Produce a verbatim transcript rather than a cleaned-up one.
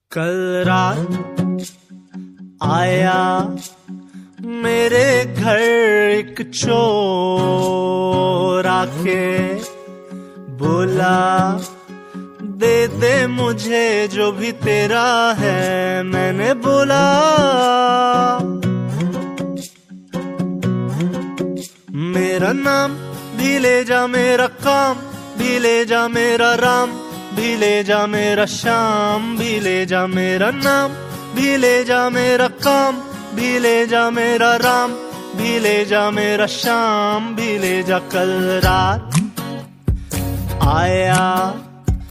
कल रात आया मेरे घर एक चोर आके बोला, दे दे मुझे जो भी तेरा है। मैंने बोला, मेरा नाम भी ले जा, मेरा काम भी ले जा, मेरा राम भी ले जा, मेरा श्याम भी ले जा। मेरा नाम भी ले जा, मेरा काम भी ले जा, मेरा राम भी ले जा, मेरा श्याम भी ले जा। कल रात आया